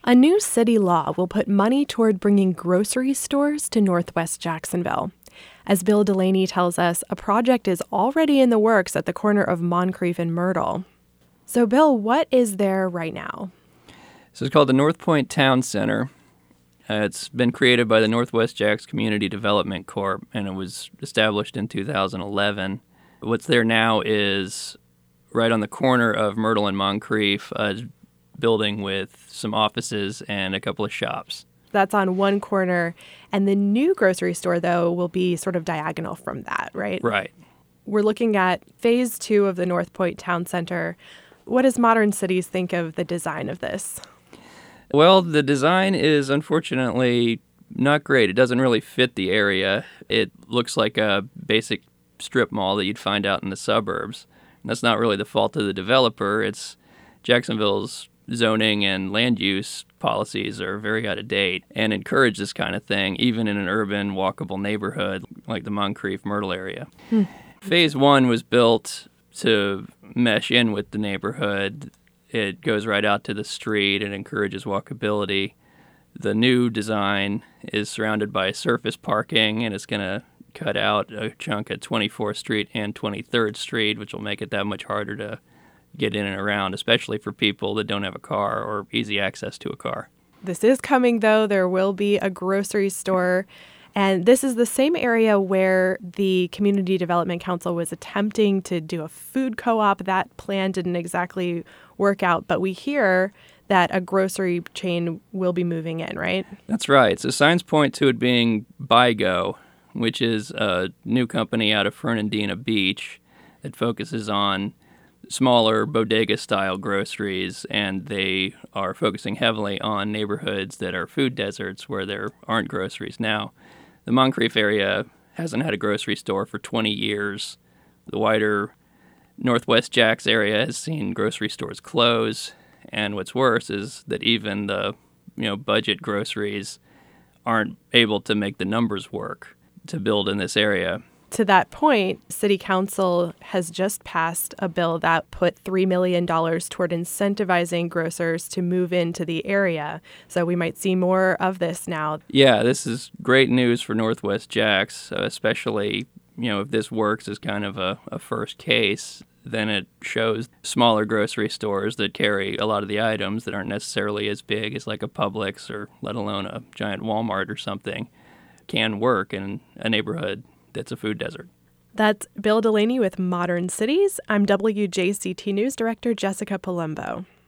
A new city law will put money toward bringing grocery stores to Northwest Jacksonville. As Bill Delaney tells us, a project is already in the works at the corner of Moncrief and Myrtle. So, Bill, what is there right now? So it's called the North Point Town Center. It's been created by the Northwest Jacks Community Development Corp., and it was established in 2011. What's there now is right on the corner of Myrtle and Moncrief, a building with some offices and a couple of shops. That's on one corner, and the new grocery store, though, will be sort of diagonal from that, right? Right. We're looking at phase 2 of the North Point Town Center. What does Modern Cities think of the design of this? Well, the design is unfortunately not great. It doesn't really fit the area. It looks like a basic strip mall that you'd find out in the suburbs. And that's not really the fault of the developer. It's Jacksonville's zoning and land use policies are very out of date and encourage this kind of thing, even in an urban, walkable neighborhood like the Moncrief Myrtle area. Phase 1 was built to mesh in with the neighborhood. It goes right out to the street and encourages walkability. The new design is surrounded by surface parking, and it's going to cut out a chunk at 24th Street and 23rd Street, which will make it that much harder to get in and around, especially for people that don't have a car or easy access to a car. This is coming, though. There will be a grocery store. And this is the same area where the Community Development Council was attempting to do a food co-op. That plan didn't exactly work out, but we hear that a grocery chain will be moving in, right? That's right. So signs point to it being BuyGo, which is a new company out of Fernandina Beach that focuses on smaller bodega-style groceries, and they are focusing heavily on neighborhoods that are food deserts where there aren't groceries now. The Moncrief area hasn't had a grocery store for 20 years. The wider Northwest Jacks area has seen grocery stores close, and what's worse is that even the budget groceries aren't able to make the numbers work to build in this area. To that point, City Council has just passed a bill that put $3 million toward incentivizing grocers to move into the area. So we might see more of this now. Yeah, this is great news for Northwest Jacks, especially, if this works as kind of a first case, then it shows smaller grocery stores that carry a lot of the items that aren't necessarily as big as like a Publix or let alone a giant Walmart or something can work in a neighborhood that's a food desert. That's Bill Delaney with Modern Cities. I'm WJCT News Director Jessica Palumbo.